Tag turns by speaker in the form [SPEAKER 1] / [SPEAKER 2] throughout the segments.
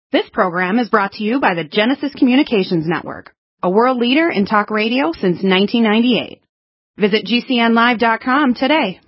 [SPEAKER 1] This program is brought to you by the Genesis Communications Network, a world leader in talk radio since 1998. Visit GCNlive.com today.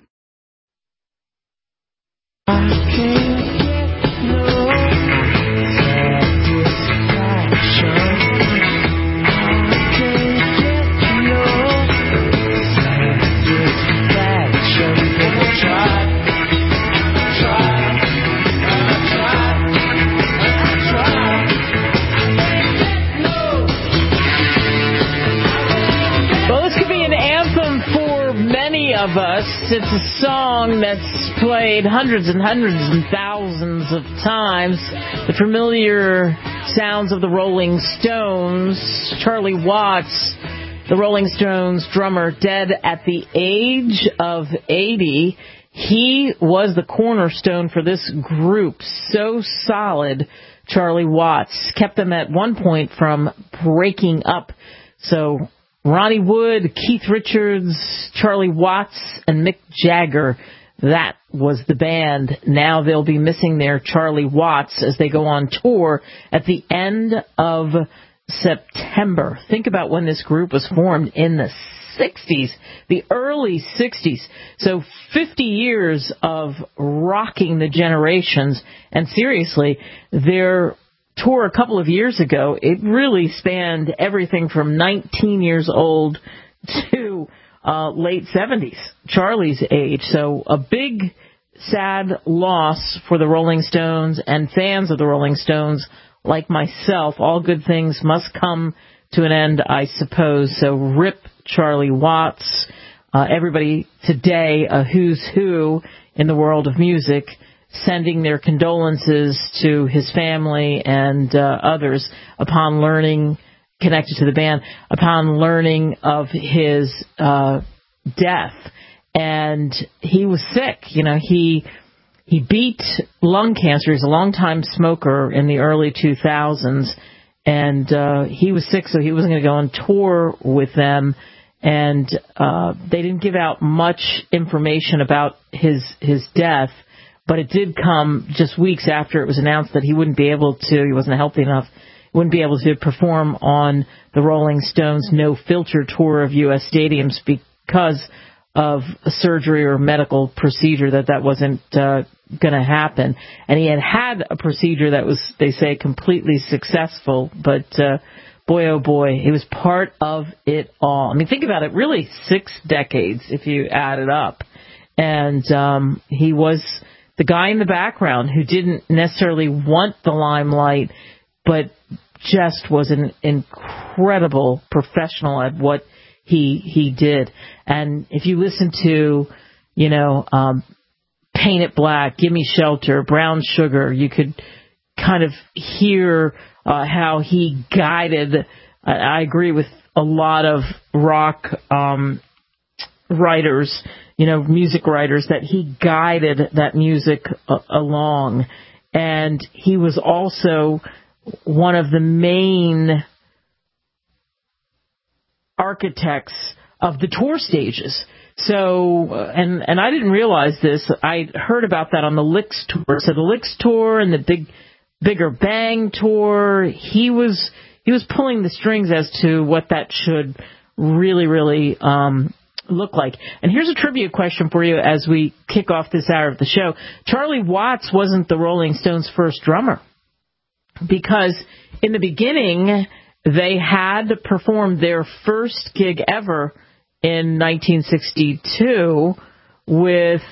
[SPEAKER 2] Of us. It's a song that's played hundreds and thousands of times. The familiar sounds of the Rolling Stones. Charlie Watts, the Rolling Stones drummer, dead at the age of 80. He was the cornerstone for this group. So solid, Charlie Watts. Kept them at one point from breaking up. So Ronnie Wood, Keith Richards, Charlie Watts, and Mick Jagger. That was the band. Now they'll be missing their Charlie Watts as they go on tour at the end of September. Think about when this group was formed in the 60s, the early 60s. So 50 years of rocking the generations. And seriously, their tour a couple of years ago, it really spanned everything from 19 years old to late 70s, Charlie's age. So a big, sad loss for the Rolling Stones and fans of the Rolling Stones like myself. All good things must come to an end, I suppose. So rip Charlie Watts. Everybody today, a who's who in the world of music, sending their condolences to his family and others upon learning, connected to the band, upon learning of his death. And he was sick. You know, he beat lung cancer. He's a longtime smoker in the early 2000s. And he was sick, so he wasn't going to go on tour with them. And they didn't give out much information about his death. But it did come just weeks after it was announced that he wouldn't be able to, he wasn't healthy enough, wouldn't be able to perform on the Rolling Stones No Filter tour of U.S. stadiums because of a surgery or medical procedure that wasn't going to happen. And he had a procedure that was, they say, completely successful. But boy, oh boy, he was part of it all. I mean, think about it, really 6 decades if you add it up. And he was the guy in the background who didn't necessarily want the limelight, but just was an incredible professional at what he did. And if you listen to, Paint It Black, Gimme Shelter, Brown Sugar, you could kind of hear how he guided. I agree with a lot of rock writers, music writers, that he guided that music along. And he was also one of the main architects of the tour stages. So, and I didn't realize this. I heard about that on the Licks tour. So the Licks tour and the Bigger Bang tour, he was pulling the strings as to what that should really look like. And here's a trivia question for you as we kick off this hour of the show. Charlie Watts wasn't the Rolling Stones' first drummer, because in the beginning they had performed their first gig ever in 1962 with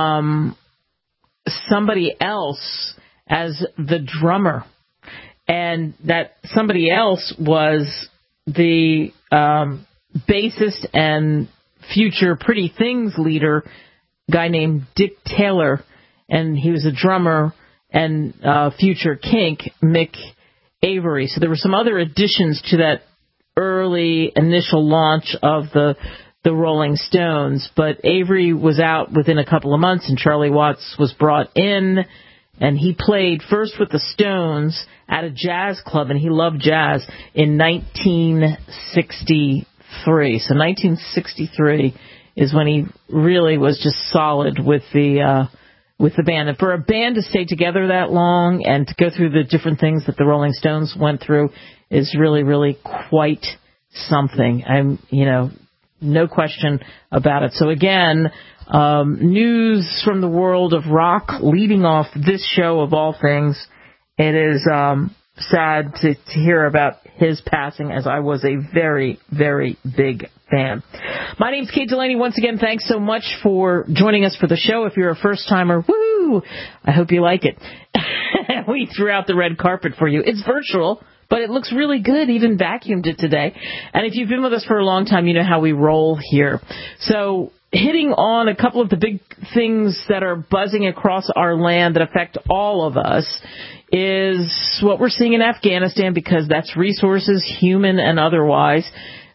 [SPEAKER 2] somebody else as the drummer. And that somebody else was the bassist and future Pretty Things leader, guy named Dick Taylor, and he was a drummer, and future Kink, Mick Avery. So there were some other additions to that early initial launch of the Rolling Stones, but Avery was out within a couple of months, and Charlie Watts was brought in, and he played first with the Stones at a jazz club, and he loved jazz, in 1963. So 1963 is when he really was just solid with the with the band. And for a band to stay together that long and to go through the different things that the Rolling Stones went through is really, really quite something. No question about it. So again, news from the world of rock leading off this show of all things. It is sad to hear about his passing, as I was a very, very big fan. My name's Kate Delaney. Once again, thanks so much for joining us for the show. If you're a first-timer, woo! I hope you like it. We threw out the red carpet for you. It's virtual, but it looks really good. Even vacuumed it today. And if you've been with us for a long time, you know how we roll here. So hitting on a couple of the big things that are buzzing across our land that affect all of us is what we're seeing in Afghanistan, because that's resources, human and otherwise.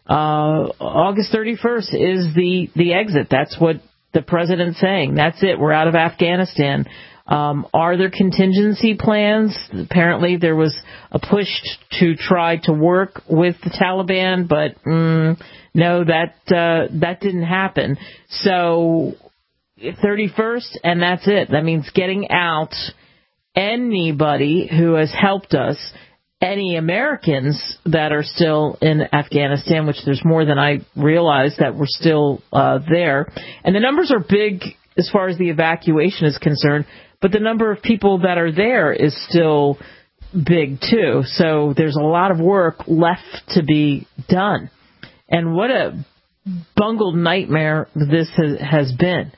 [SPEAKER 2] August 31st is the exit. That's what the president's saying. That's it. We're out of Afghanistan. Are there contingency plans? Apparently there was a push to try to work with the Taliban, but no, that didn't happen. So 31st, and that's it. That means getting out anybody who has helped us, any Americans that are still in Afghanistan, which there's more than I realized that we're still there. And the numbers are big as far as the evacuation is concerned, but the number of people that are there is still big too. So there's a lot of work left to be done. And what a bungled nightmare this has been.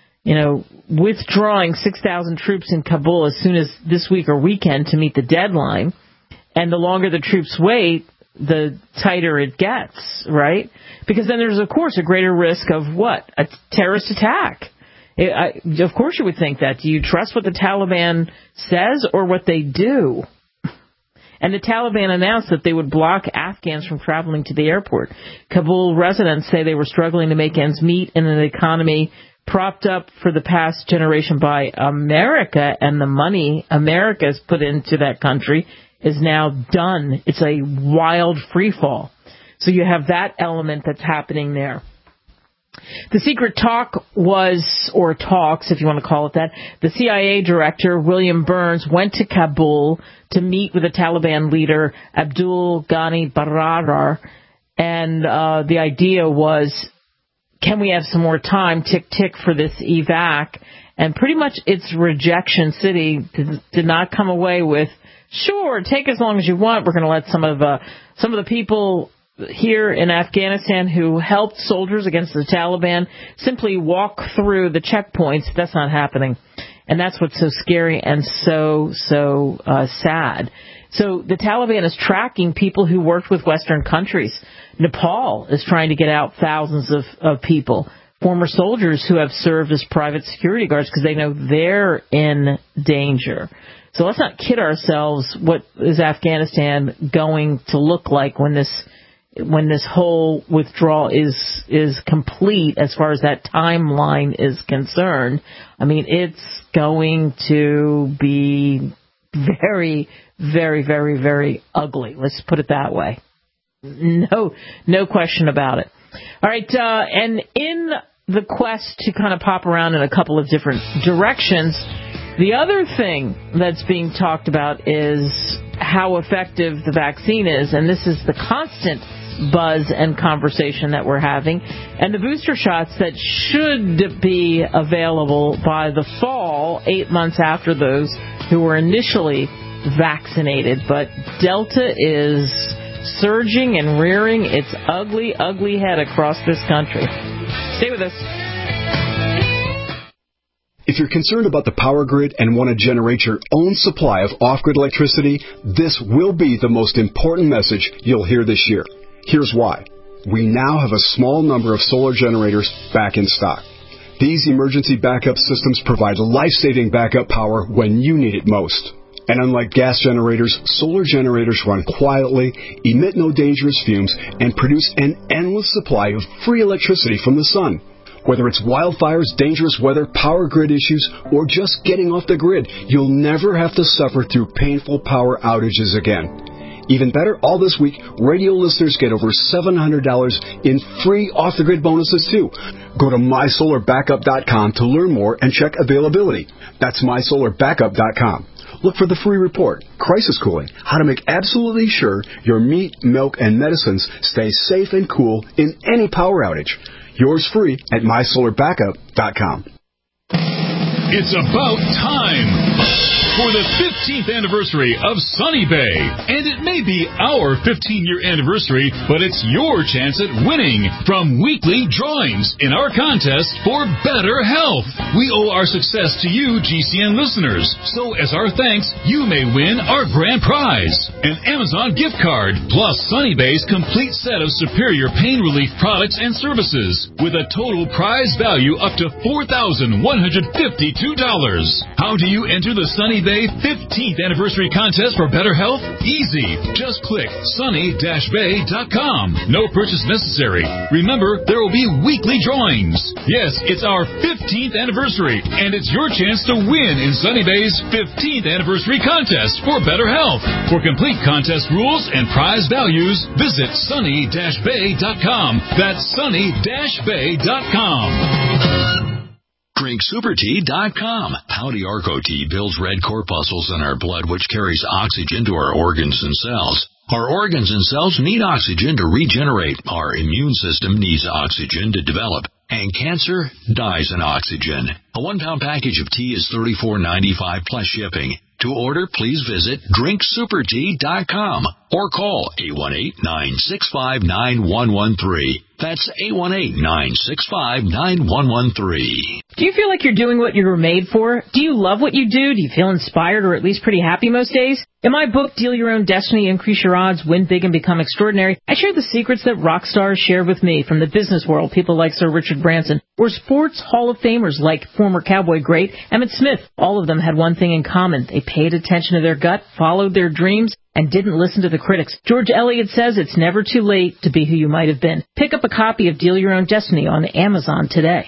[SPEAKER 2] Withdrawing 6,000 troops in Kabul as soon as this week or weekend to meet the deadline. And the longer the troops wait, the tighter it gets, right? Because then there's, of course, a greater risk of what? A terrorist attack. Of course you would think that. Do you trust what the Taliban says or what they do? And the Taliban announced that they would block Afghans from traveling to the airport. Kabul residents say they were struggling to make ends meet in an economy propped up for the past generation by America, and the money America has put into that country is now done. It's a wild free fall. So you have that element that's happening there. The secret talk was, or talks, if you want to call it that, the CIA director, William Burns, went to Kabul to meet with the Taliban leader, Abdul Ghani Baradar, and the idea was, can we have some more time, tick, for this evac? And pretty much its rejection city did not come away with, sure, take as long as you want. We're going to let some of the people here in Afghanistan who helped soldiers against the Taliban simply walk through the checkpoints. That's not happening. And that's what's so scary and so sad. So the Taliban is tracking people who worked with Western countries. Nepal is trying to get out thousands of people, former soldiers who have served as private security guards because they know they're in danger. So let's not kid ourselves. What is Afghanistan going to look like when this whole withdrawal is complete as far as that timeline is concerned? I mean, it's going to be very, very, very, very ugly. Let's put it that way. No question about it. All right, and in the quest to kind of pop around in a couple of different directions, the other thing that's being talked about is how effective the vaccine is, and this is the constant buzz and conversation that we're having, and the booster shots that should be available by the fall, 8 months after those who were initially vaccinated. But Delta is surging and rearing its ugly, ugly head across this country. Stay with us.
[SPEAKER 3] If you're concerned about the power grid and want to generate your own supply of off-grid electricity, this will be the most important message you'll hear this year. Here's why. We now have a small number of solar generators back in stock. These emergency backup systems provide life-saving backup power when you need it most. And unlike gas generators, solar generators run quietly, emit no dangerous fumes, and produce an endless supply of free electricity from the sun. Whether it's wildfires, dangerous weather, power grid issues, or just getting off the grid, you'll never have to suffer through painful power outages again. Even better, all this week, radio listeners get over $700 in free off-the-grid bonuses, too. Go to MySolarBackup.com to learn more and check availability. That's MySolarBackup.com. Look for the free report, Crisis Cooling, how to make absolutely sure your meat, milk, and medicines stay safe and cool in any power outage. Yours free at MySolarBackup.com.
[SPEAKER 4] It's about time for the 15th anniversary of Sunny Bay. And it may be our 15-year anniversary, but it's your chance at winning from weekly drawings in our contest for better health. We owe our success to you, GCN listeners. So as our thanks, you may win our grand prize, an Amazon gift card, plus Sunny Bay's complete set of superior pain relief products and services, with a total prize value up to $4,152. How do you enter the Sunny Bay 15th anniversary contest for better health? Easy. Just click sunny-bay.com. No purchase necessary. Remember, there will be weekly drawings. Yes, it's our 15th anniversary, and it's your chance to win in Sunny Bay's 15th anniversary contest for better health. For complete contest rules and prize values, visit sunny-bay.com. That's sunny-bay.com.
[SPEAKER 5] DrinkSuperTea.com. Howdy Arco Tea builds red corpuscles in our blood, which carries oxygen to our organs and cells. Our organs and cells need oxygen to regenerate. Our immune system needs oxygen to develop. And cancer dies in oxygen. A 1-pound package of tea is $34.95 plus shipping. To order, please visit DrinkSuperTea.com or call 818-965-9113. That's 818-965-9113.
[SPEAKER 2] Do you feel like you're doing what you were made for? Do you love what you do? Do you feel inspired or at least pretty happy most days? In my book, Deal Your Own Destiny, Increase Your Odds, Win Big and Become Extraordinary, I share the secrets that rock stars shared with me from the business world, people like Sir Richard Branson, or sports Hall of Famers like former Cowboy great Emmitt Smith. All of them had one thing in common. They paid attention to their gut, followed their dreams, and didn't listen to the critics. George Eliot says it's never too late to be who you might have been. Pick up a copy of Deal Your Own Destiny on Amazon today.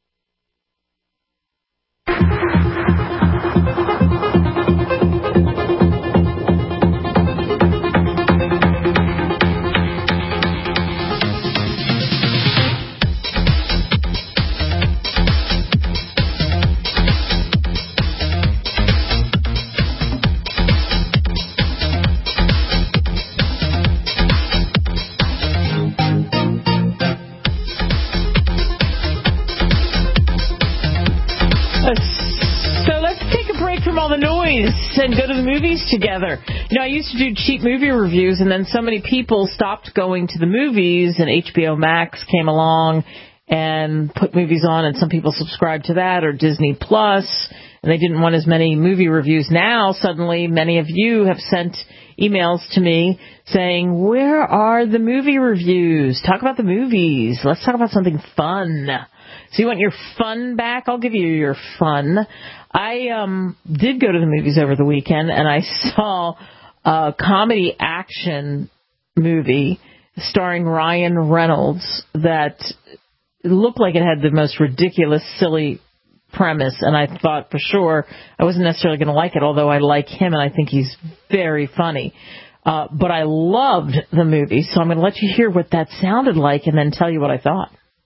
[SPEAKER 2] And go to the movies together. You know, I used to do cheap movie reviews, and then so many people stopped going to the movies, and HBO Max came along and put movies on, and some people subscribed to that, or Disney Plus, and they didn't want as many movie reviews. Now, suddenly, many of you have sent emails to me saying, where are the movie reviews? Talk about the movies. Let's talk about something fun. So you want your fun back? I'll give you your fun. I did go to the movies over the weekend, and I saw a comedy action movie starring Ryan Reynolds that looked like it had the most ridiculous, silly premise, and I thought for sure I wasn't necessarily going to like it, although I like him and I think he's very funny. But I loved the movie, so I'm going to let you hear what that sounded like and then tell you what I thought.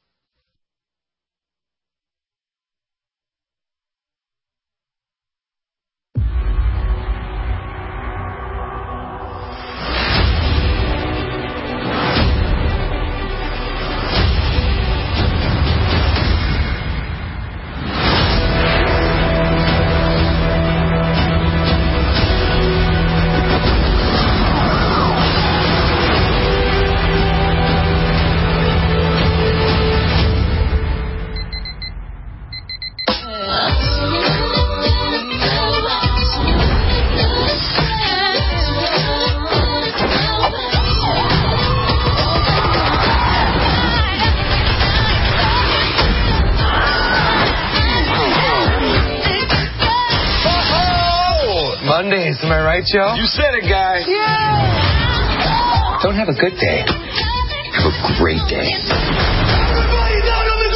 [SPEAKER 6] Mondays, am I right, Joe?
[SPEAKER 7] You said it, guy.
[SPEAKER 6] Yeah! Don't have a good day. Have a great day.
[SPEAKER 7] Everybody down on the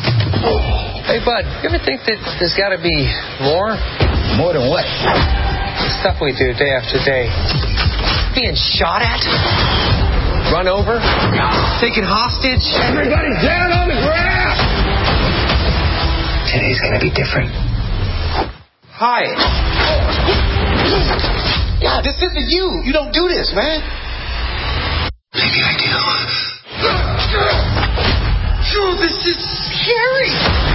[SPEAKER 7] ground!
[SPEAKER 6] Hey, bud, you ever think that there's got to be more?
[SPEAKER 7] More than what?
[SPEAKER 6] The stuff we do day after day. Being shot at, run over, taken hostage.
[SPEAKER 7] Everybody down on the ground!
[SPEAKER 6] Today's gonna be different. Hi.
[SPEAKER 7] Yeah, this isn't you. You don't do this, man.
[SPEAKER 6] Maybe I do.
[SPEAKER 7] This is scary.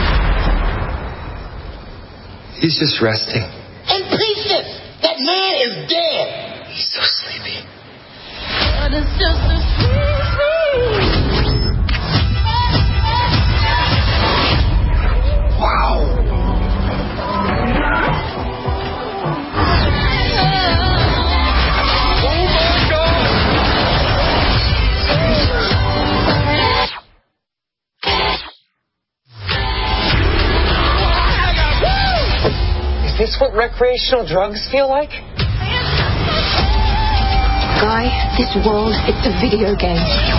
[SPEAKER 6] He's just resting.
[SPEAKER 7] In pieces. That man is dead.
[SPEAKER 6] He's so sleepy.
[SPEAKER 8] But it's just a
[SPEAKER 6] Wow. Is this what recreational drugs feel like?
[SPEAKER 8] Guy, this world, it's a video game.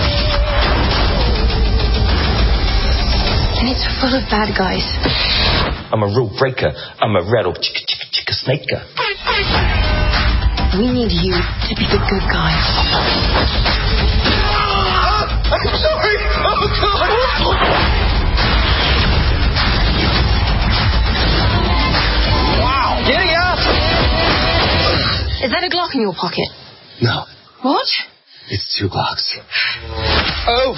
[SPEAKER 8] And it's full of bad guys.
[SPEAKER 6] I'm a rule breaker. I'm a rattle chicka snaker.
[SPEAKER 8] We need you to be the good guy.
[SPEAKER 7] I'm sorry. Oh, God.
[SPEAKER 6] Wow. Giddy up.
[SPEAKER 8] Is that a Glock in your pocket?
[SPEAKER 6] No,
[SPEAKER 8] What?
[SPEAKER 6] it's 2 blocks. Oh.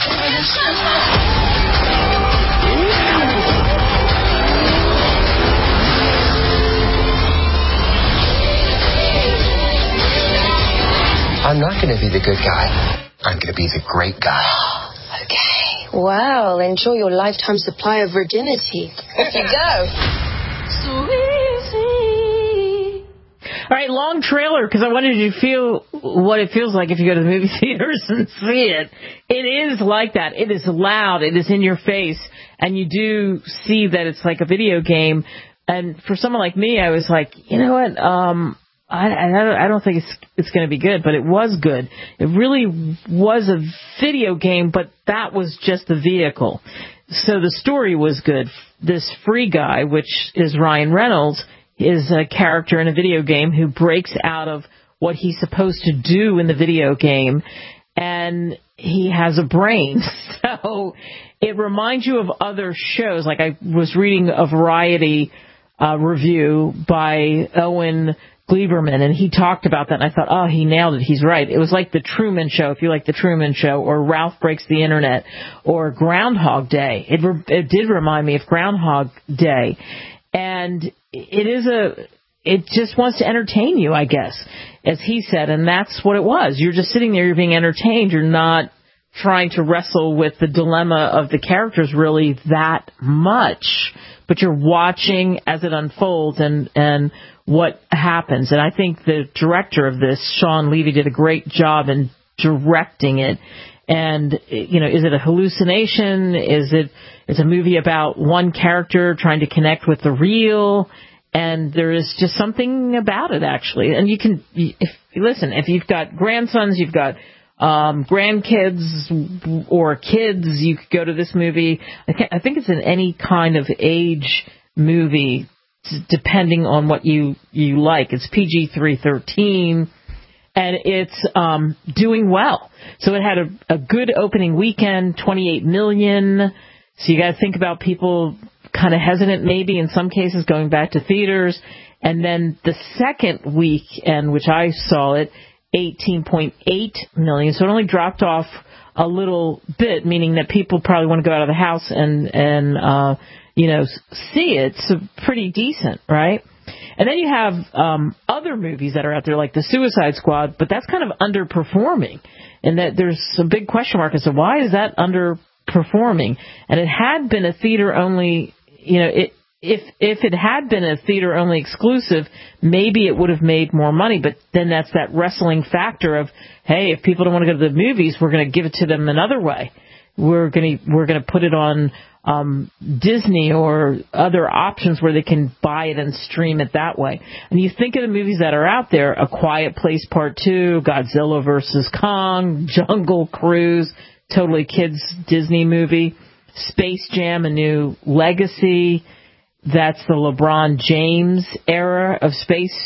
[SPEAKER 6] I'm not going to be the good guy. I'm going to be the great guy.
[SPEAKER 8] Okay. Well, enjoy your lifetime supply of virginity. Off you go. So easy.
[SPEAKER 2] All right, long trailer, because I wanted you to feel what it feels like if you go to the movie theaters and see it. It is like that. It is loud. It is in your face. And you do see that it's like a video game. And for someone like me, I was like, you know what? I don't think it's going to be good, but it was good. It really was a video game, but that was just the vehicle. So the story was good. This free guy, which is Ryan Reynolds, is a character in a video game who breaks out of what he's supposed to do in the video game, and he has a brain. So it reminds you of other shows. Like I was reading a Variety review by Owen Gleiberman, and he talked about that, and I thought, oh, he nailed it. He's right. It was like The Truman Show, if you like The Truman Show, or Ralph Breaks the Internet, or Groundhog Day. It did remind me of Groundhog Day. And it just wants to entertain you, I guess, as he said, and that's what it was. You're just sitting there, you're being entertained. You're not trying to wrestle with the dilemma of the characters really that much, but you're watching as it unfolds and what happens. And I think the director of this, Sean Levy, did a great job in directing it. And, you know, is it a hallucination? It's a movie about one character trying to connect with the real, and there is just something about it, actually. And you can, if you've got grandsons, you've got grandkids or kids, you could go to this movie. I think it's in any kind of age movie, depending on what you like. It's PG-13. And it's doing well. So it had a good opening weekend, 28 million. So you got to think about people kind of hesitant, maybe in some cases, going back to theaters. And then the second weekend, which I saw it, 18.8 million. So it only dropped off a little bit, meaning that people probably want to go out of the house and see it. So pretty decent, right? And then you have other movies that are out there, like The Suicide Squad, but that's kind of underperforming. And that there's a big question mark as to why is that underperforming? And it had been a theater-only, if it had been a theater-only exclusive, be it would have made more money. But then that's that wrestling factor of, hey, if people don't want to go to the movies, we're going to give it to them another way. We're going to put it on Disney or other options where they can buy it and stream it that way. And you think of the movies that are out there: A Quiet Place Part 2, Godzilla vs. Kong, Jungle Cruise, totally kids Disney movie, Space Jam: A New Legacy. That's the LeBron James era of space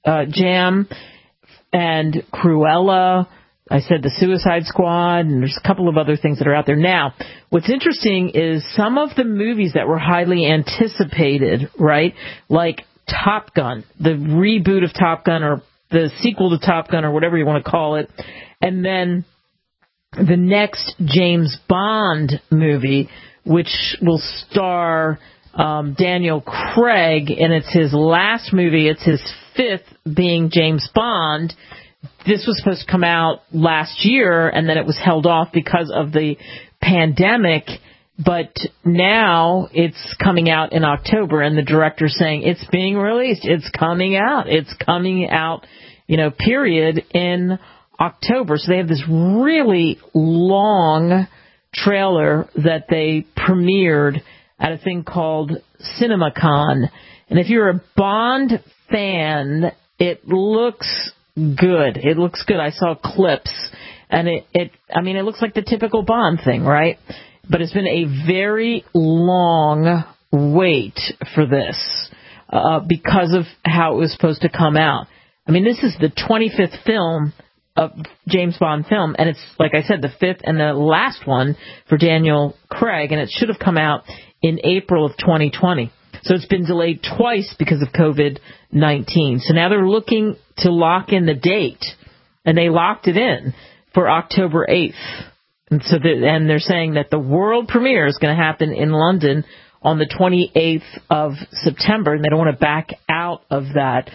[SPEAKER 2] Jam and Cruella. I said the Suicide Squad, and there's a couple of other things that are out there. Now, what's interesting is some of the movies that were highly anticipated, right, like Top Gun, the reboot of Top Gun or the sequel to Top Gun or whatever you want to call it, and then the next James Bond movie, which will star Daniel Craig, and it's his last movie. It's his 5th being James Bond. This was supposed to come out last year, and then it was held off because of the pandemic. But now it's coming out in October, and the director's saying it's being released. It's coming out. It's coming out, period, in October. So they have this really long trailer that they premiered at a thing called CinemaCon. And if you're a Bond fan, it looks good. It looks good. I saw clips, and it looks like the typical Bond thing, right? But it's been a very long wait for this because of how it was supposed to come out. This is the 25th film of James Bond film, and it's, like I said, the 5th and the last one for Daniel Craig, and it should have come out in April of 2020. So it's been delayed twice because of COVID-19. So now they're looking to lock in the date, and they locked it in for October 8th. And so they're saying that the world premiere is going to happen in London on the 28th of September, and they don't want to back out of that.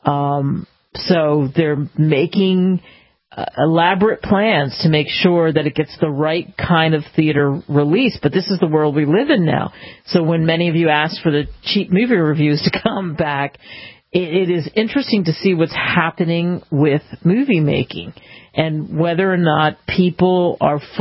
[SPEAKER 2] So they're making elaborate plans to make sure that it gets the right kind of theater release. But this is the world we live in now. So when many of you asked for the cheap movie reviews to come back, it is interesting to see what's happening with movie making and whether or not people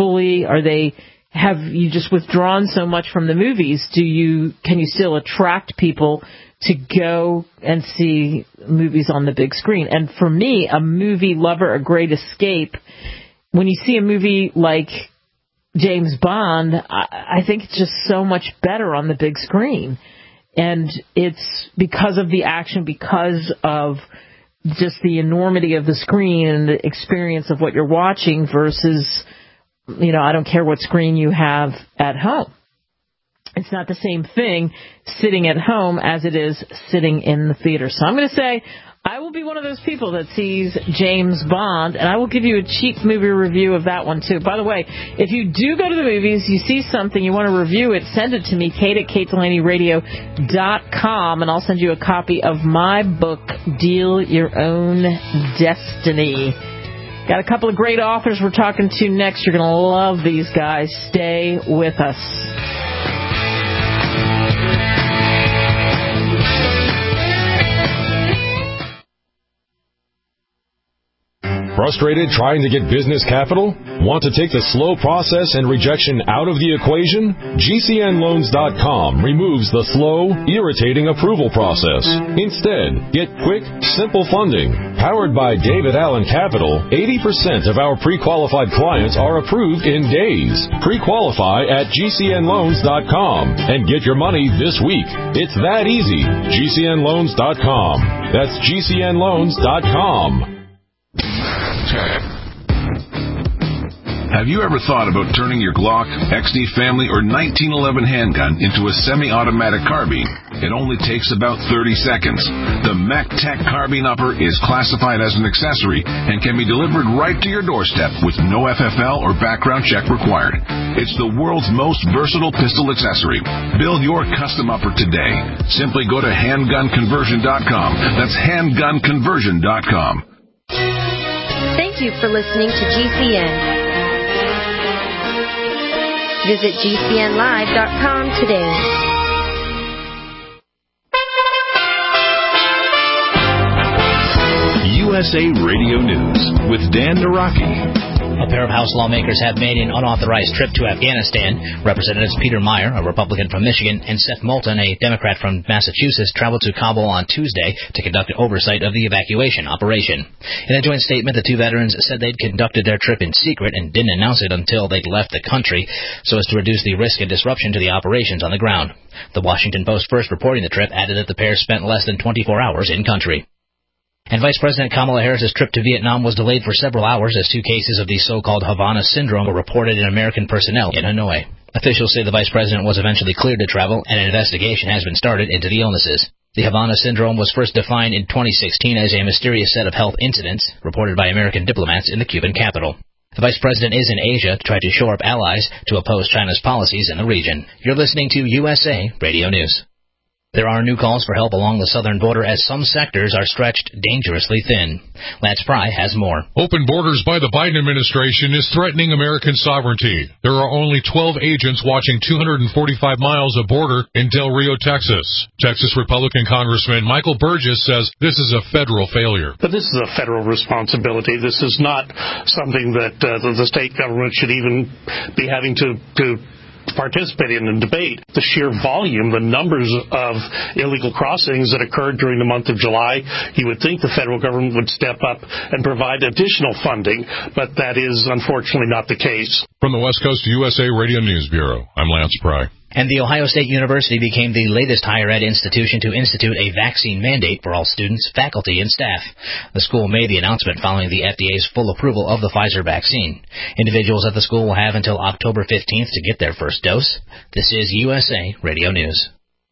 [SPEAKER 2] have you just withdrawn so much from the movies? Can you still attract people to go and see movies on the big screen? And for me, a movie lover, a great escape, when you see a movie like James Bond, I think it's just so much better on the big screen. And it's because of the action, because of just the enormity of the screen and the experience of what you're watching versus, I don't care what screen you have at home. It's not the same thing sitting at home as it is sitting in the theater. So I'm going to say I will be one of those people that sees James Bond, and I will give you a cheap movie review of that one, too. By the way, if you do go to the movies, you see something, you want to review it, send it to me, kate@katedelaneyradio.com, and I'll send you a copy of my book, Deal Your Own Destiny. Got a couple of great authors we're talking to next. You're going to love these guys. Stay with us.
[SPEAKER 9] Frustrated trying to get business capital? Want to take the slow process and rejection out of the equation? GCNloans.com removes the slow, irritating approval process. Instead, get quick, simple funding. Powered by David Allen Capital, 80% of our pre-qualified clients are approved in days. Pre-qualify at GCNloans.com and get your money this week. It's that easy. GCNloans.com. That's GCNloans.com.
[SPEAKER 10] Have you ever thought about turning your Glock, XD Family, or 1911 handgun into a semi-automatic carbine? It only takes about 30 seconds. The MechTech Carbine Upper is classified as an accessory and can be delivered right to your doorstep with no FFL or background check required. It's the world's most versatile pistol accessory. Build your custom upper today. Simply go to handgunconversion.com. That's handgunconversion.com.
[SPEAKER 8] Thank you for listening to GCN. Visit GCNlive.com today.
[SPEAKER 11] USA Radio News with Dan Naraki.
[SPEAKER 12] A pair of House lawmakers have made an unauthorized trip to Afghanistan. Representatives Peter Meyer, a Republican from Michigan, and Seth Moulton, a Democrat from Massachusetts, traveled to Kabul on Tuesday to conduct oversight of the evacuation operation. In a joint statement, the two veterans said they'd conducted their trip in secret and didn't announce it until they'd left the country so as to reduce the risk and disruption to the operations on the ground. The Washington Post, first reporting the trip, added that the pair spent less than 24 hours in country. And Vice President Kamala Harris's trip to Vietnam was delayed for several hours as 2 cases of the so-called Havana Syndrome were reported in American personnel in Hanoi. Officials say the Vice President was eventually cleared to travel, and an investigation has been started into the illnesses. The Havana Syndrome was first defined in 2016 as a mysterious set of health incidents reported by American diplomats in the Cuban capital. The Vice President is in Asia to try to shore up allies to oppose China's policies in the region. You're listening to USA Radio News. There are new calls for help along the southern border as some sectors are stretched dangerously thin. Lance Pry has more.
[SPEAKER 13] Open borders by the Biden administration is threatening American sovereignty. There are only 12 agents watching 245 miles of border in Del Rio, Texas. Texas Republican Congressman Michael Burgess says this is a federal failure.
[SPEAKER 14] But this is a federal responsibility. This is not something that the state government should even be having to participate in and debate. The sheer volume, the numbers of illegal crossings that occurred during the month of July, you would think the federal government would step up and provide additional funding, but that is unfortunately not the case.
[SPEAKER 13] From the West Coast USA Radio News Bureau, I'm Lance Pry.
[SPEAKER 12] And The Ohio State University became the latest higher ed institution to institute a vaccine mandate for all students, faculty, and staff. The school made the announcement following the FDA's full approval of the Pfizer vaccine. Individuals at the school will have until October 15th to get their first dose. This is USA Radio News.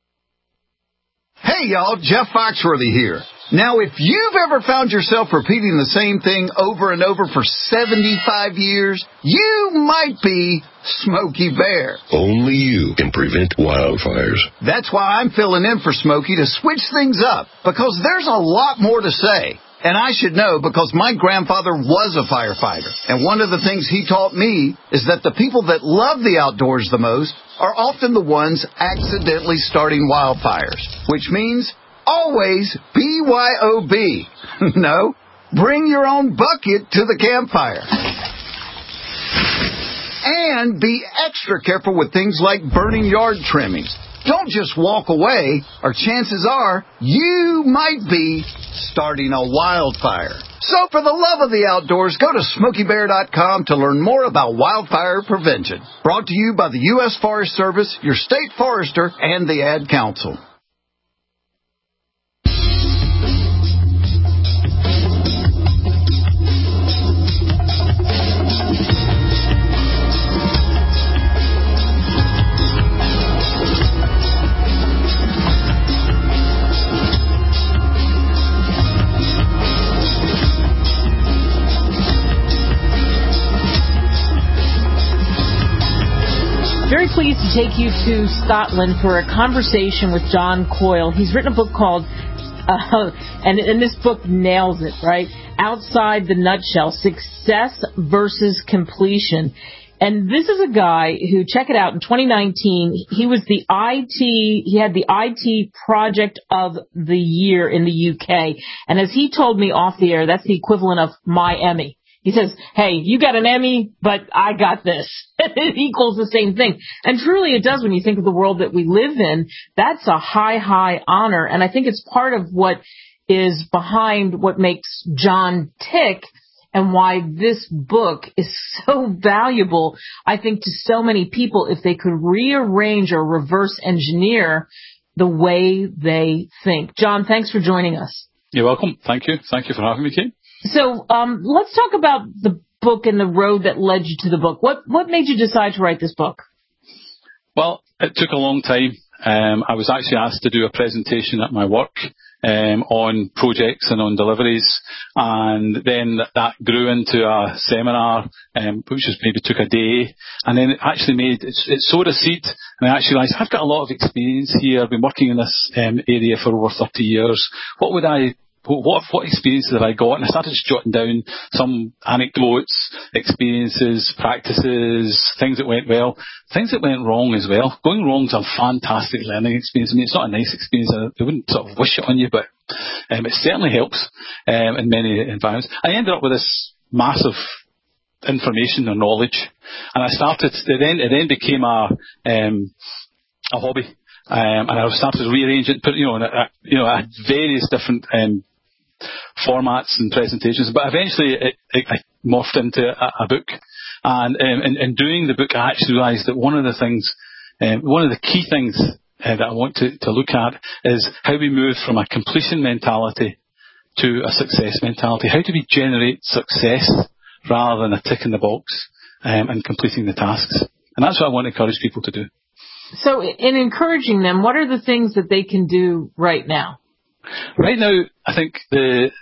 [SPEAKER 15] Hey, y'all, Jeff Foxworthy here. Now, if you've ever found yourself repeating the same thing over and over for 75 years, you might be Smokey Bear.
[SPEAKER 16] Only you can prevent wildfires.
[SPEAKER 15] That's why I'm filling in for Smokey to switch things up, because there's a lot more to say. And I should know because my grandfather was a firefighter. And one of the things he taught me is that the people that love the outdoors the most are often the ones accidentally starting wildfires, which means always BYOB. No, bring your own bucket to the campfire. And be extra careful with things like burning yard trimmings. Don't just walk away, or chances are you might be starting a wildfire. So for the love of the outdoors, go to SmokeyBear.com to learn more about wildfire prevention. Brought to you by the U.S. Forest Service, your state forester, and the Ad Council.
[SPEAKER 2] Very pleased to take you to Scotland for a conversation with John Coyle. He's written a book called, and this book nails it, right? Outside the Nutshell, Success versus Completion. And this is a guy who, check it out, in 2019, he had the IT project of the year in the UK. And as he told me off the air, that's the equivalent of my Emmy. He says, hey, you got an Emmy, but I got this. It equals the same thing. And truly it does when you think of the world that we live in. That's a high, high honor. And I think it's part of what is behind what makes John tick and why this book is so valuable, I think, to so many people if they could rearrange or reverse engineer the way they think. John, thanks for joining us.
[SPEAKER 17] You're welcome. Thank you. Thank you for having me, Kate.
[SPEAKER 2] So let's talk about the book and the road that led you to the book. What made you decide to write this book?
[SPEAKER 17] Well, it took a long time. I was actually asked to do a presentation at my work on projects and on deliveries, and then that grew into a seminar, which maybe took a day, and then it actually it sowed a seed, and I actually realised I've got a lot of experience here. I've been working in this area for over 30 years. What experiences have I got? And I started just jotting down some anecdotes, experiences, practices, things that went well, things that went wrong as well. Going wrong is a fantastic learning experience. I mean, it's not a nice experience. I wouldn't sort of wish it on you, but it certainly helps in many environments. I ended up with this massive information or knowledge, and it then became a hobby. And I started to rearrange it, I had various different formats and presentations, but eventually it morphed into a book. And in doing the book, I actually realised that one of the key things that I want to look at is how we move from a completion mentality to a success mentality? How do we generate success rather than a tick in the box and completing the tasks? And that's what I want to encourage people to do.
[SPEAKER 2] So in encouraging them, what are the things that they can do right now?
[SPEAKER 17] Right now, I think the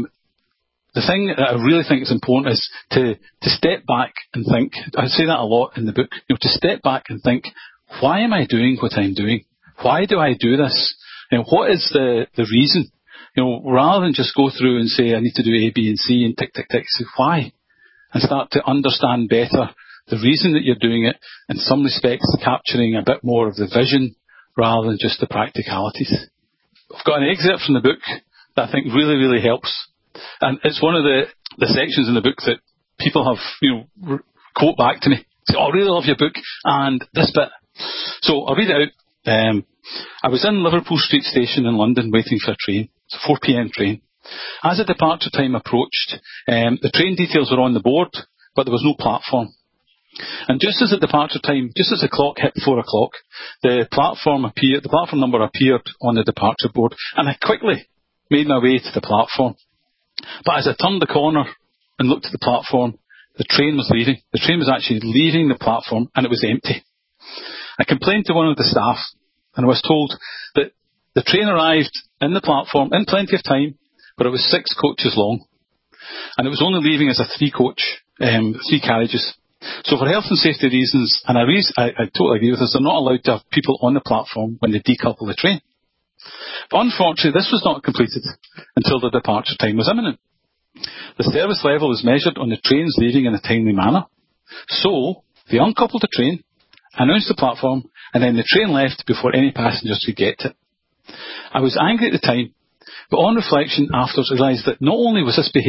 [SPEAKER 17] thing that I really think is important is to step back and think. I say that a lot in the book. To step back and think, why am I doing what I'm doing? Why do I do this? What is the reason? Rather than just go through and say, I need to do A, B, and C, and tick, tick, tick, say, why? And start to understand better the reason that you're doing it, in some respects capturing a bit more of the vision rather than just the practicalities. I've got an excerpt from the book that I think really, really helps. And it's one of the sections in the book that people have, quote back to me. Say, I really love your book, and this bit. So I'll read it out. I was in Liverpool Street Station in London waiting for a train. It's a 4 p.m. train. As the departure time approached, the train details were on the board, but there was no platform. And just as the clock hit 4 o'clock, the platform number appeared on the departure board, and I quickly made my way to the platform. But as I turned the corner and looked at the platform, the train was leaving. The train was actually leaving the platform, and it was empty. I complained to one of the staff, and I was told that the train arrived in the platform in plenty of time, but it was 6 coaches long, and it was only leaving as a 3 carriages. So for health and safety reasons, and I totally agree with this, they're not allowed to have people on the platform when they decouple the train. But unfortunately, this was not completed until the departure time was imminent. The service level is measured on the trains leaving in a timely manner. So they uncoupled the train, announced the platform, and then the train left before any passengers could get to it. I was angry at the time, but on reflection afterwards I realised that not only was this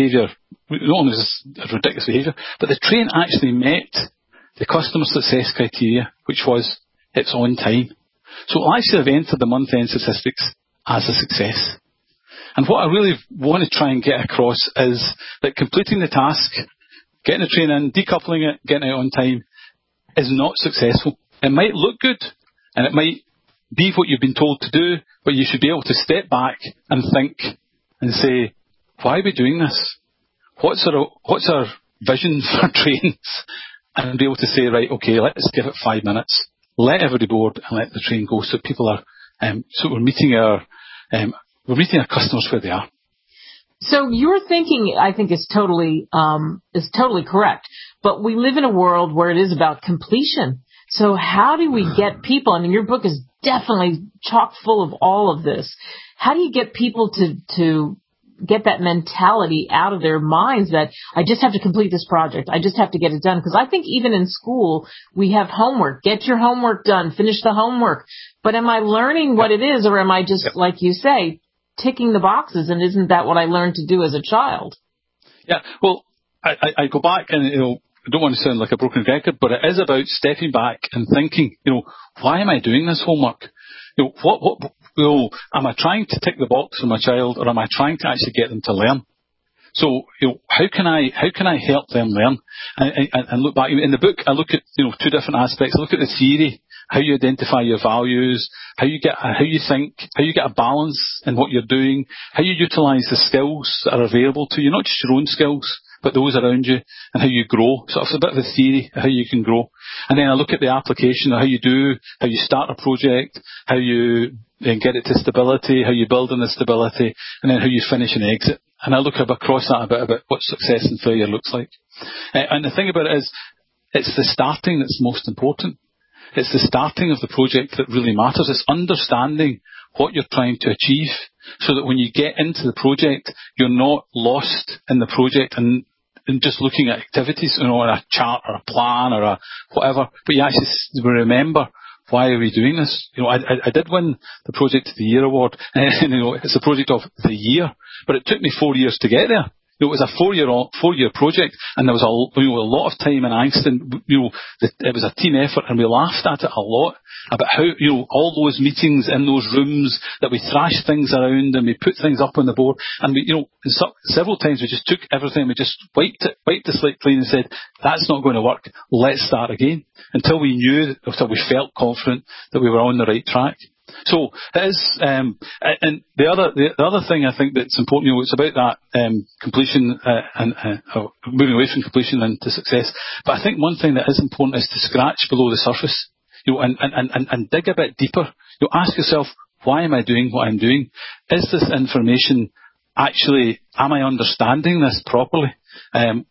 [SPEAKER 17] a ridiculous behaviour, but the train actually met the customer success criteria, which was it's on time. So it'll actually have entered the month-end statistics as a success. And what I really want to try and get across is that completing the task, getting the train in, decoupling it, getting it on time, is not successful. It might look good, and it might be what you've been told to do, but you should be able to step back and think and say, why are we doing this? What's our vision for trains? And be able to say, right, okay, let's give it 5 minutes, let everybody board and let the train go, so people are, so we're meeting our customers where they are.
[SPEAKER 2] So your thinking, I think, is totally correct. But we live in a world where it is about completion. So how do we get people? I mean, your book is definitely chock full of all of this. How do you get people to get that mentality out of their minds that I just have to complete this project, I just have to get it done? Because I think even in school we have homework. Get your homework done. Finish the homework. But am I learning what it is, or am I just, like you say, ticking the boxes? And isn't that what I learned to do as a child? Yeah. Well, I go back and I don't want to sound like a broken record, but it is about stepping back and thinking, why am I doing this homework? Am I trying to tick the box for my child, or am I trying to actually get them to learn? So, how can I help them learn? And look back in the book, I look at, 2 different aspects. I look at the theory, how you identify your values, how you think, how you get a balance in what you're doing, how you utilise the skills that are available to you, not just your own skills, but those around you, and how you grow. So it's a bit of a theory of how you can grow. And then I look at the application of how you start a project, how you get it to stability, how you build on the stability, and then how you finish and exit. And I look across that a bit about what success and failure looks like. And the thing about it is, it's the starting that's most important. It's the starting of the project that really matters. It's understanding what you're trying to achieve, so that when you get into the project, you're not lost in the project and just looking at activities, or a chart or a plan or a whatever, but you actually remember, why are we doing this? I did win the Project of the Year award, and it's a project of the year, but it took me 4 years to get there. It was a 4-year project, and there was a lot of time and angst, and it was a team effort, and we laughed at it a lot about how all those meetings in those rooms that we thrashed things around and we put things up on the board, and we several times we just took everything, we just wiped the slate clean and said, that's not going to work, let's start again, until we felt confident that we were on the right track.
[SPEAKER 17] So it is, and the other thing I think that's important, it's about that completion and moving away from completion into success. But I think one thing that is important is to scratch below the surface, and dig a bit deeper. Ask yourself, why am I doing what I'm doing? Is this information actually, am I understanding this properly? I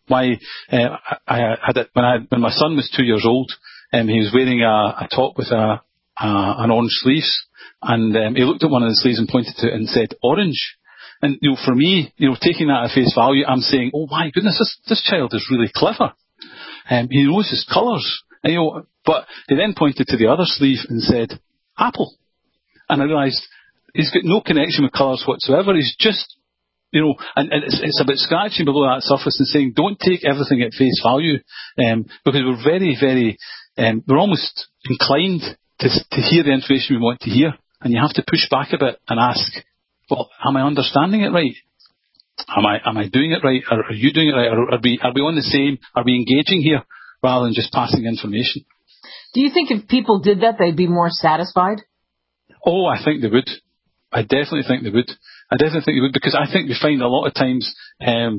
[SPEAKER 17] had it when my son was 2 years old. He was wearing a top with an orange sleeves, and he looked at one of the sleeves and pointed to it and said orange. And for me, taking that at face value, I'm saying, oh my goodness, this child is really clever. He knows his colours. But he then pointed to the other sleeve and said apple, and I realised he's got no connection with colours whatsoever. He's just and it's about scratching below that surface and saying, don't take everything at face value, because we're very, very, we're almost inclined to hear the information we want to hear, and you have to push back a bit and ask, well, am I understanding it right? Am I doing it right? Are you doing it right? Are we on the same? Are we engaging here rather than just passing information?
[SPEAKER 2] Do you think if people did that, they'd be more satisfied?
[SPEAKER 17] Oh, I think they would. I definitely think they would. Because I think we find a lot of times, I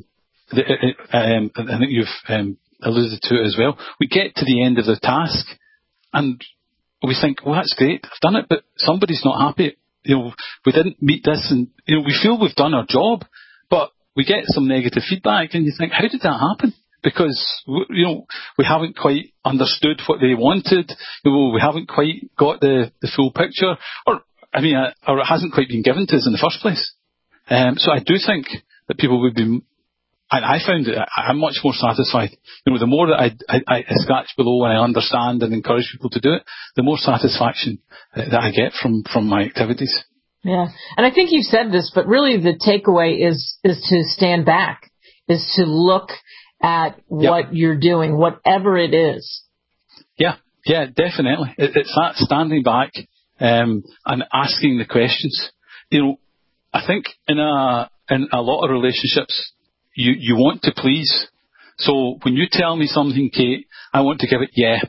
[SPEAKER 17] think you've alluded to it as well, we get to the end of the task and we think, well, that's great, I've done it, but somebody's not happy. We didn't meet this, and we feel we've done our job, but we get some negative feedback and you think, how did that happen? Because, we haven't quite understood what they wanted, we haven't quite got the full picture, or it hasn't quite been given to us in the first place. So I do think that people would be, and I found that I'm much more satisfied. The more that I scratch below and I understand and encourage people to do it, the more satisfaction that I get from my activities.
[SPEAKER 2] Yeah, and I think you've said this, but really the takeaway is to stand back, is to look at what you're doing, whatever it is. Yeah, definitely. It's that standing back and asking the questions. I think in a lot of relationships, you want to please. So when you tell me something, Kate, I want to give it yeah.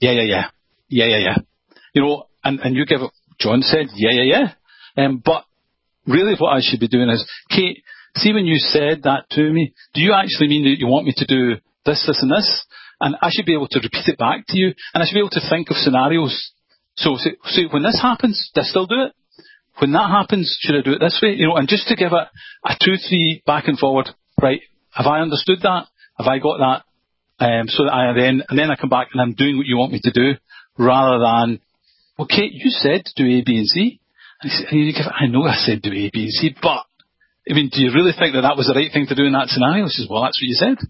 [SPEAKER 2] And you give it, John said, yeah. But really what I should be doing is, Kate, see when you said that to me, do you actually mean that you want me to do this, and this? And I should be able to repeat it back to you, and I should be able to think of scenarios. So when this happens, do I still do it? When that happens, should I do it this way? And just to give it a 2-3 back and forward, right, have I understood that? Have I got that? So that then I come back and I'm doing what you want me to do, rather than, well, Kate, you said do A, B, and C. I know I said do A, B, and C, but, do you really think that was the right thing to do in that scenario? She says, well, that's what you said.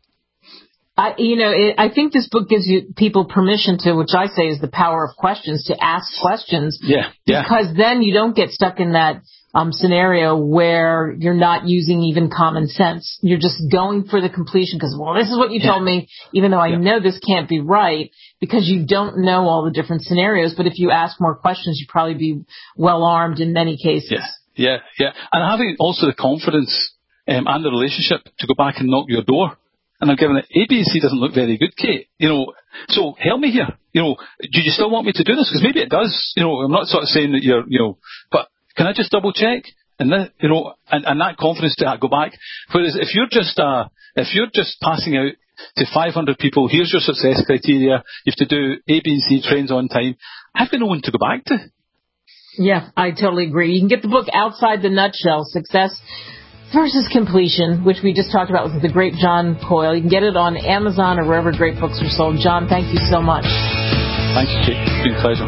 [SPEAKER 2] I think this book gives people permission to, which I say is the power of questions, to ask questions. Yeah. Because then you don't get stuck in that scenario where you're not using even common sense. You're just going for the completion because, well, this is what you told me, even though I know this can't be right, because you don't know all the different scenarios. But if you ask more questions, you'd probably be well armed in many cases. Yeah. And having also the confidence and the relationship to go back and knock your door. And I'm giving it, A, B, and C doesn't look very good, Kate. So help me here. Do you still want me to do this? Because maybe it does. I'm not sort of saying that you're, but can I just double check? And then, and that confidence to go back. Whereas if you're just passing out to 500 people, here's your success criteria, you have to do A, B, and C, trains on time, I've got no one to go back to. Yeah, I totally agree. You can get the book Outside the Nutshell, Success versus Completion, which we just talked about with the great John Coyle. You can get it on Amazon or wherever great books are sold. John, thank you so much. Thank you, Kate. It's been a pleasure.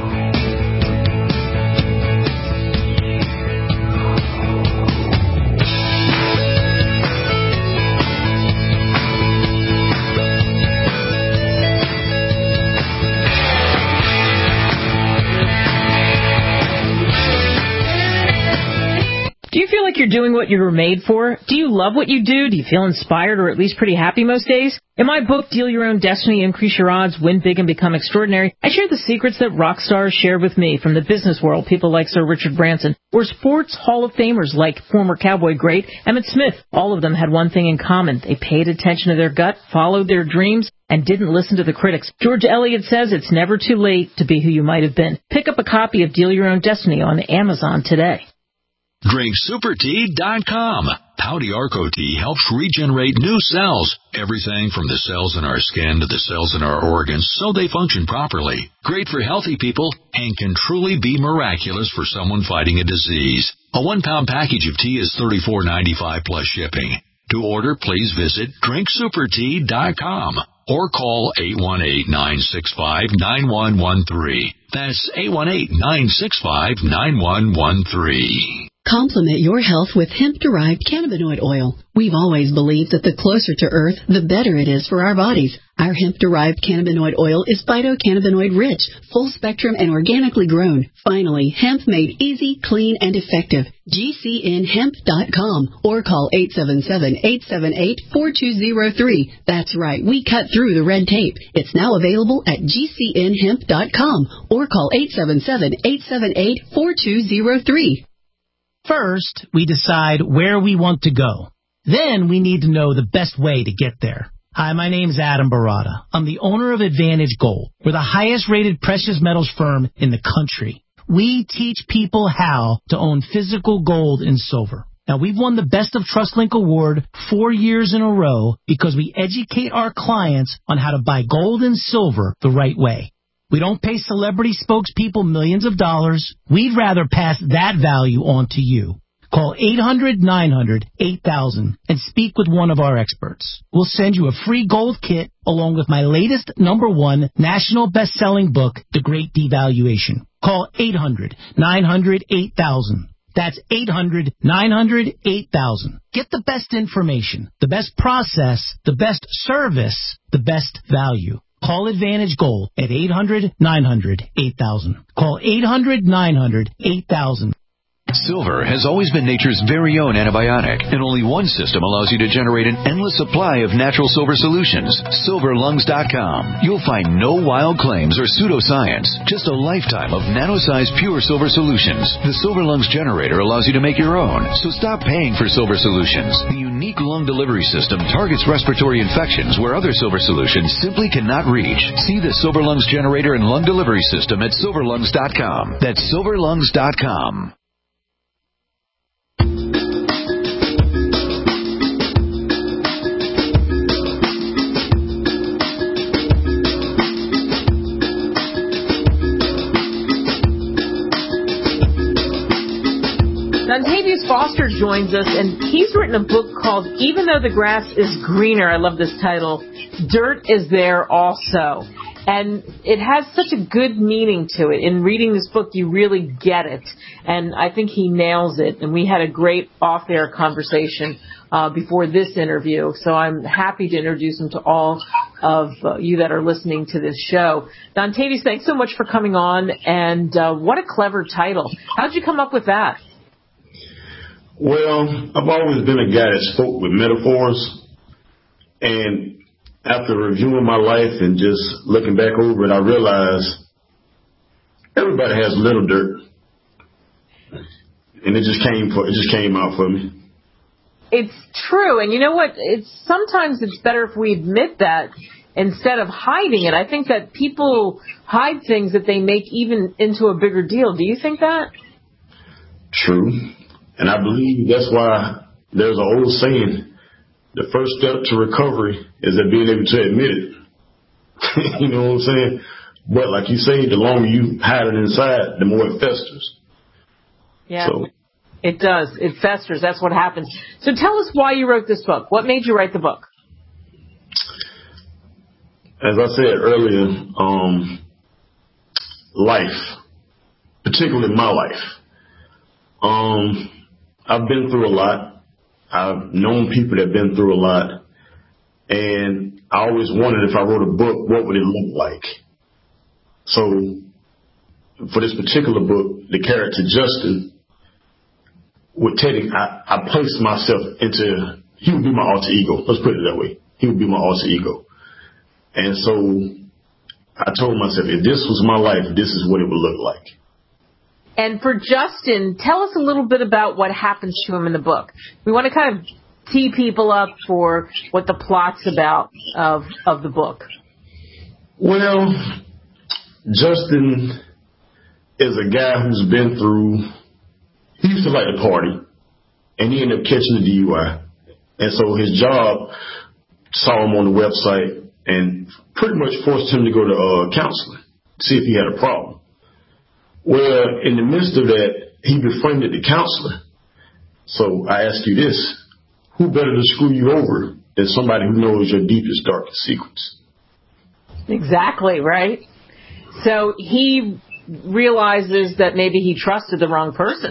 [SPEAKER 2] like you're doing what you were made for? Do you love what you do? Do you feel inspired or at least pretty happy most days? In my book, Deal Your Own Destiny, Increase Your Odds, Win Big and Become Extraordinary, I share the secrets that rock stars shared with me from the business world, people like Sir Richard Branson, or sports Hall of Famers like former Cowboy great Emmitt Smith. All of them had one thing in common. They paid attention to their gut, followed their dreams, and didn't listen to the critics. George Eliot says it's never too late to be who you might have been. Pick up a copy of Deal Your Own Destiny on Amazon today.
[SPEAKER 5] DrinkSuperTea.com. Pouty Arco Tea helps regenerate new cells. Everything from the cells in our skin to the cells in our organs so they function properly. Great for healthy people and can truly be miraculous for someone fighting a disease. A 1-pound package of tea is $34.95 plus shipping. To order, please visit DrinkSuperTea.com or call 818-965-9113. That's 818-965-9113.
[SPEAKER 18] Complement your health with hemp-derived cannabinoid oil. We've always believed that the closer to Earth, the better it is for our bodies. Our hemp-derived cannabinoid oil is phytocannabinoid rich, full-spectrum, and organically grown. Finally, hemp made easy, clean, and effective. GCNhemp.com or call 877-878-4203. That's right, we cut through the red tape. It's now available at GCNhemp.com or call 877-878-4203.
[SPEAKER 19] First, we decide where we want to go. Then we need to know the best way to get there. Hi, my name's Adam Barada. I'm the owner of Advantage Gold. We're the highest-rated precious metals firm in the country. We teach people how to own physical gold and silver. Now, we've won the Best of TrustLink Award 4 years in a row because we educate our clients on how to buy gold and silver the right way. We don't pay celebrity spokespeople millions of dollars. We'd rather pass that value on to you. Call 800-900-8000 and speak with one of our experts. We'll send you a free gold kit along with my latest #1 national best-selling book, The Great Devaluation. Call 800-900-8000. That's 800-900-8000. Get the best information, the best process, the best service, the best value. Call Advantage Gold at 800-900-8000. Call 800-900-8000.
[SPEAKER 20] Silver has always been nature's very own antibiotic, and only one system allows you to generate an endless supply of natural silver solutions. SilverLungs.com. You'll find no wild claims or pseudoscience, just a lifetime of nano-sized pure silver solutions. The Silver Lungs generator allows you to make your own, so stop paying for silver solutions. The unique lung delivery system targets respiratory infections where other silver solutions simply cannot reach. See the Silver Lungs generator and lung delivery system at SilverLungs.com. That's SilverLungs.com.
[SPEAKER 2] Dontavius Foster joins us, and he's written a book called Even Though the Grass is Greener. I love this title. Dirt is There Also. And it has such a good meaning to it. In reading this book, you really get it. And I think he nails it. And we had a great off-air conversation before this interview. So I'm happy to introduce him to all of you that are listening to this show. Dontavius, thanks so much for coming on. And what a clever title. How'd you come up with that?
[SPEAKER 21] Well, I've always been a guy that spoke with metaphors, and after reviewing my life and just looking back over it, I realized everybody has a little dirt, and it just came out for me.
[SPEAKER 2] It's true, and you know what? Sometimes it's better if we admit that instead of hiding it. I think that people hide things that they make even into a bigger deal. Do you think that?
[SPEAKER 21] True. And I believe that's why there's an old saying, the first step to recovery is that being able to admit it. You know what I'm saying? But like you say, the longer you hide it inside, the more it festers.
[SPEAKER 2] Yeah, so, it does. It festers. That's what happens. So tell us why you wrote this book. What made you write the book?
[SPEAKER 21] As I said earlier, life, particularly my life. I've been through a lot. I've known people that have been through a lot. And I always wondered if I wrote a book, what would it look like? So for this particular book, the character Justin with Teddy, I placed myself into, he would be my alter ego. Let's put it that way. He would be my alter ego. And so I told myself, if this was my life, this is what it would look like.
[SPEAKER 2] And for Justin, tell us a little bit about what happens to him in the book. We want to kind of tee people up for what the plot's about of the book.
[SPEAKER 21] Well, Justin is a guy who's been through, he used to like to party, and he ended up catching a DUI. And so his job saw him on the website and pretty much forced him to go to counseling, see if he had a problem. Well, in the midst of that, he befriended the counselor. So I ask you this, who better to screw you over than somebody who knows your deepest, darkest secrets?
[SPEAKER 2] Exactly, right? So he realizes that maybe he trusted the wrong person.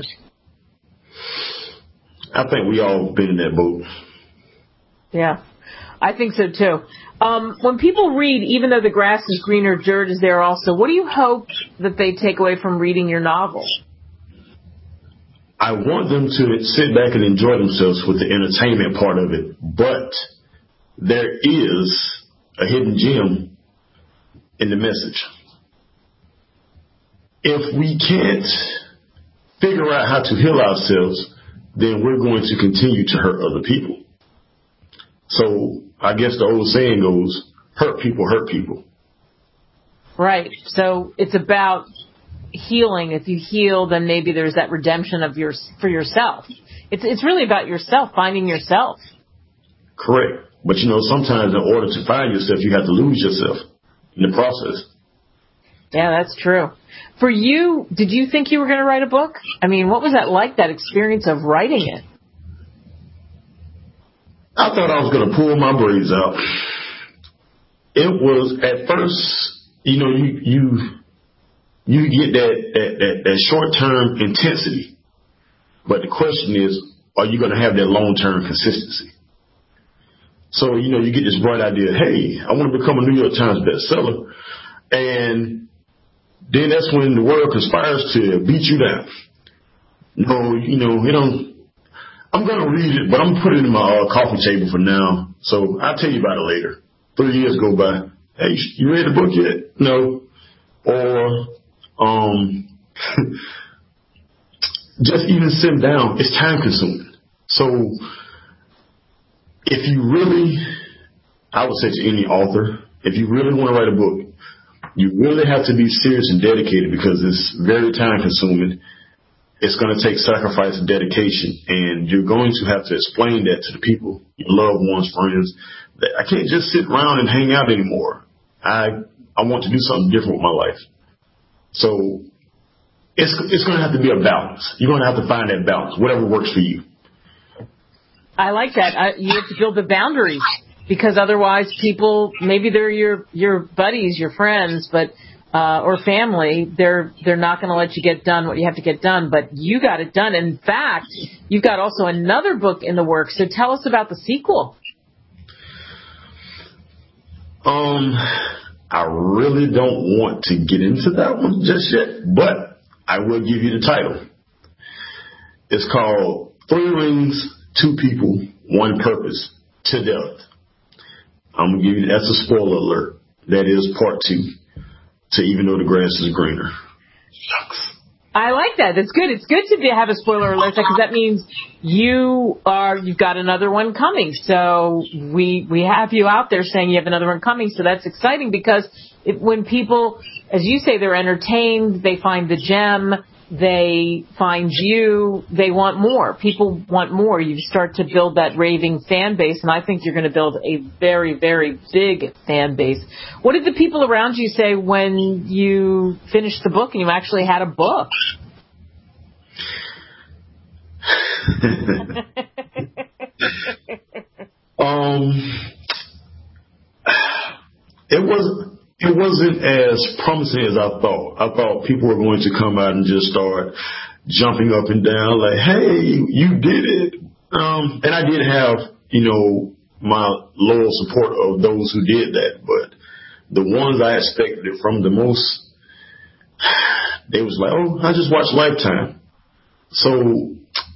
[SPEAKER 21] I think we all been in that boat.
[SPEAKER 2] Yeah, I think so too. When people read, even though the grass is greener, dirt is there also, what do you hope that they take away from reading your novel?
[SPEAKER 21] I want them to sit back and enjoy themselves with the entertainment part of it, but there is a hidden gem in the message. If we can't figure out how to heal ourselves, then we're going to continue to hurt other people. So I guess the old saying goes, hurt people hurt people. Right.
[SPEAKER 2] So it's about healing. If you heal, then maybe there's that redemption of for yourself. It's really about yourself, finding yourself.
[SPEAKER 21] Correct. But sometimes in order to find yourself, you have to lose yourself in the process.
[SPEAKER 2] Yeah, that's true. For you, did you think you were going to write a book? I mean, what was that like, that experience of writing it?
[SPEAKER 21] I thought I was going to pull my braids out. It was, at first, you get that short-term intensity. But the question is, are you going to have that long-term consistency? So, you get this bright idea, hey, I want to become a New York Times bestseller. And then that's when the world conspires to beat you down. I'm going to read it, but I'm going to put it in my coffee table for now. So I'll tell you about it later. 3 years go by. Hey, you read the book yet? No. Or just even sit down. It's time consuming. So if you really, I would say to any author, if you really want to write a book, you really have to be serious and dedicated because it's very time consuming. It's going to take sacrifice and dedication, and you're going to have to explain that to the people, your loved ones, friends, that I can't just sit around and hang out anymore. I want to do something different with my life. So it's going to have to be a balance. You're going to have to find that balance, whatever works for you.
[SPEAKER 2] I like that. You have to build the boundaries because otherwise people, maybe they're your buddies, your friends, but or family, they're not going to let you get done what you have to get done, but you got it done. In fact, you've got also another book in the works, so tell us about the sequel.
[SPEAKER 21] I really don't want to get into that one just yet, but I will give you the title. It's called 3 Rings, 2 People, 1 Purpose, to Death. I'm going to give you, that's a spoiler alert. That is part 2. To Even Though the Grass is Greener. Shucks.
[SPEAKER 2] I like that. It's good. It's good to have a spoiler alert because that means you've got another one coming. So we have you out there saying you have another one coming. So that's exciting because when people, as you say, they're entertained, they find the gem, they find you, they want more. People want more. You start to build that raving fan base, and I think you're going to build a very, very big fan base. What did the people around you say when you finished the book and you actually had a book?
[SPEAKER 21] It wasn't as promising as I thought. I thought people were going to come out and just start jumping up and down like, hey, you did it. And I did have, my loyal support of those who did that. But the ones I expected it from the most, they was like, oh, I just watched Lifetime. So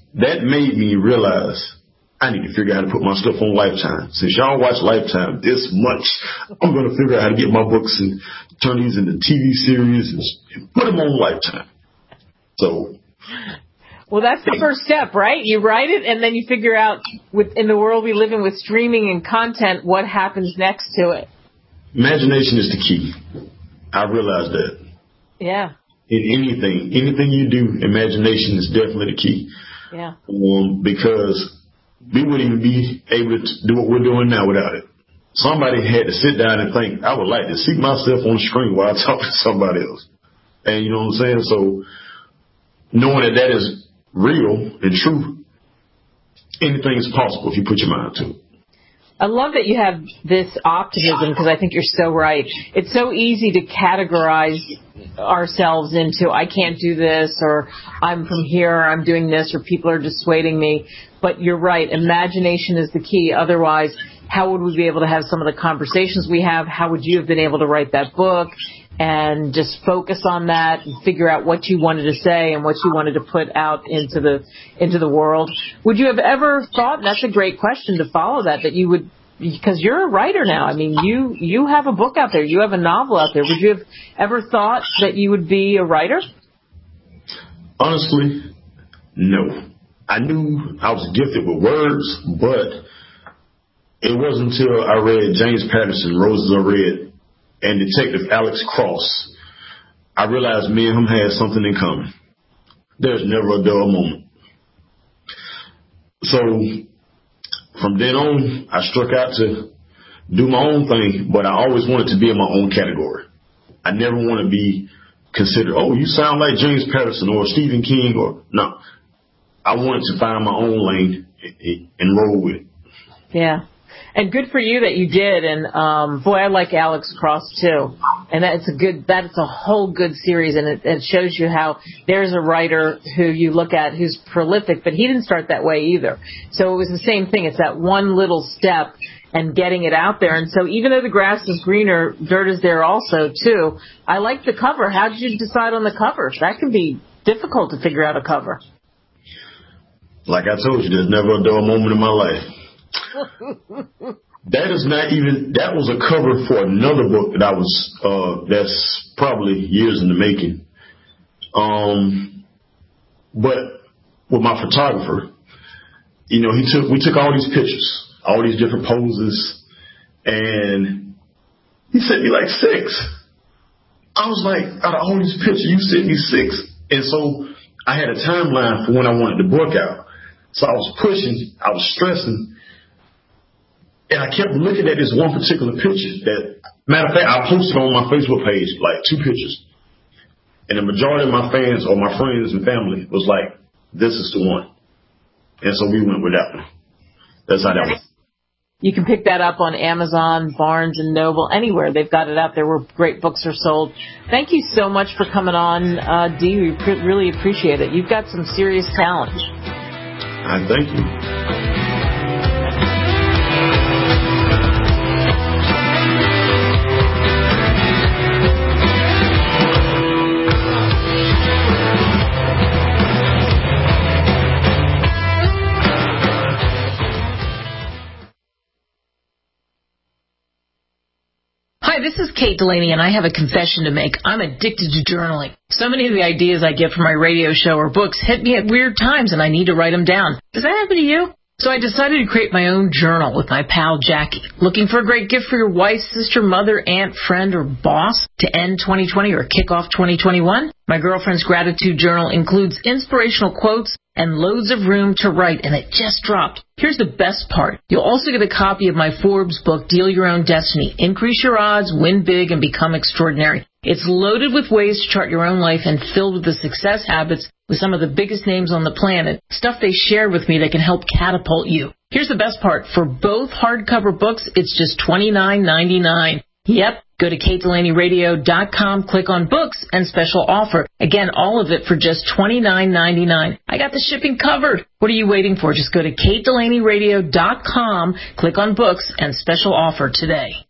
[SPEAKER 21] that made me realize I need to figure out how to put my stuff on Lifetime. Since y'all watch Lifetime this much, I'm going to figure out how to get my books and turn these into TV series and put them on Lifetime. So,
[SPEAKER 2] well, that's the first step, right? You write it, and then you figure out, in the world we live in with streaming and content, what happens next to it.
[SPEAKER 21] Imagination is the key. I realize that.
[SPEAKER 2] Yeah.
[SPEAKER 21] In anything you do, imagination is definitely the key.
[SPEAKER 2] Yeah.
[SPEAKER 21] Because we wouldn't even be able to do what we're doing now without it. Somebody had to sit down and think, I would like to see myself on the screen while I talk to somebody else. And you know what I'm saying? So knowing that is real and true, anything is possible if you put your mind to it.
[SPEAKER 2] I love that you have this optimism because I think you're so right. It's so easy to categorize ourselves into I can't do this, or I'm from here, or I'm doing this, or people are dissuading me. But you're right. Imagination is the key. Otherwise, how would we be able to have some of the conversations we have? How would you have been able to write that book and just focus on that and figure out what you wanted to say and what you wanted to put out into the world? Would you have ever thought, and that's a great question to follow that you would, because you're a writer now. I mean, you have a book out there. You have a novel out there. Would you have ever thought that you would be a writer?
[SPEAKER 21] Honestly, no. I knew I was gifted with words, but it wasn't until I read James Patterson, Roses Are Red, and Detective Alex Cross, I realized me and him had something in common. There's never a dull moment. So from then on, I struck out to do my own thing, but I always wanted to be in my own category. I never want to be considered, oh, you sound like James Patterson or Stephen King, or no. I wanted to find my own lane and roll with it.
[SPEAKER 2] Yeah. And good for you that you did. And, boy, I like Alex Cross, too. And that's a whole good series. And it shows you how there's a writer who you look at who's prolific, but he didn't start that way either. So it was the same thing. It's that one little step and getting it out there. And so even though the grass is greener, dirt is there also, too. I like the cover. How did you decide on the cover? That can be difficult to figure out a cover.
[SPEAKER 21] Like I told you, there's never a dull moment in my life. That was a cover for another book that that's probably years in the making. But with my photographer, you know, we took all these pictures, all these different poses, and he sent me like 6. I was like, out of all these pictures, you sent me 6. And so I had a timeline for when I wanted the book out. So I was pushing, I was stressing, and I kept looking at this one particular picture that, matter of fact, I posted on my Facebook page, like 2 pictures. And the majority of my fans or my friends and family was like, this is the one. And so we went with that one. That's how that was.
[SPEAKER 2] You can pick that up on Amazon, Barnes & Noble, anywhere. They've got it out there where great books are sold. Thank you so much for coming on, Dee. We really appreciate it. You've got some serious talent.
[SPEAKER 21] Thank you.
[SPEAKER 2] Hi, this is Kate Delaney, and I have a confession to make. I'm addicted to journaling. So many of the ideas I get from my radio show or books hit me at weird times, and I need to write them down. Does that happen to you? So I decided to create my own journal with my pal Jackie. Looking for a great gift for your wife, sister, mother, aunt, friend, or boss to end 2020 or kick off 2021? My girlfriend's gratitude journal includes inspirational quotes and loads of room to write, and it just dropped. Here's the best part. You'll also get a copy of my Forbes book, Deal Your Own Destiny. Increase your odds, win big, and become extraordinary. It's loaded with ways to chart your own life and filled with the success habits with some of the biggest names on the planet, stuff they shared with me that can help catapult you. Here's the best part. For both hardcover books, it's just $29.99. Yep. Go to KateDelaneyRadio.com, click on books, and special offer. Again, all of it for just $29.99. I got the shipping covered. What are you waiting for? Just go to KateDelaneyRadio.com, click on books, and special offer today.